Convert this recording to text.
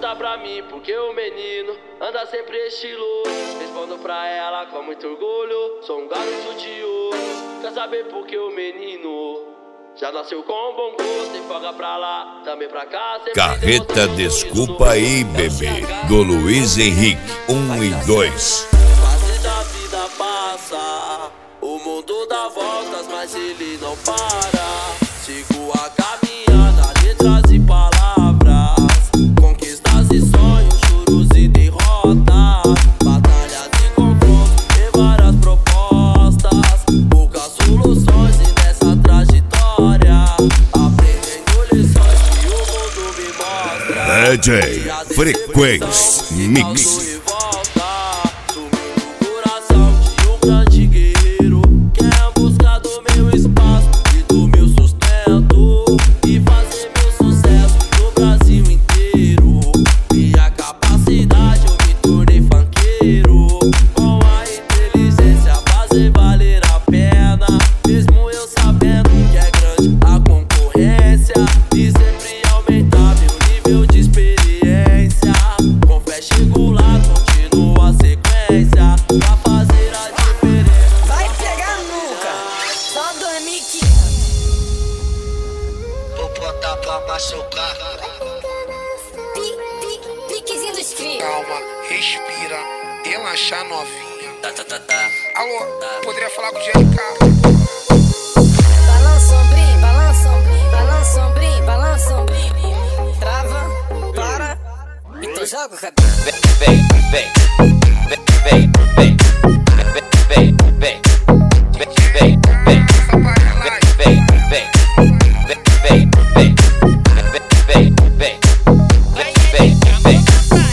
pergunta pra mim porque o menino anda sempre estiloso. Respondo pra ela com muito orgulho, sou um garoto de ouro. Quer saber por que o menino já nasceu com bom gosto? E folga pra lá, também pra cá. Carreta Desculpa Aí Bebê, do Luiz Henrique 1 e 2. Fase da vida passa, o mundo dá voltas, mas ele não para. Sigo a caminhada, letras e palavras, conquistas e sonhos, juros e derrotas, batalhas e confrontos, tem várias propostas, poucas soluções e nessa trajetória, aprendendo lições que o mundo me mostra. DJ Frequência Mix. Piquezinho dos cria. Calma, respira, relaxa novinha. Alô, poderia falar com o GLK? Balança ombrinho, balança ombrinho, balança ombrinho, balança ombrinho. Trava, para, então joga o cabelo. Vem.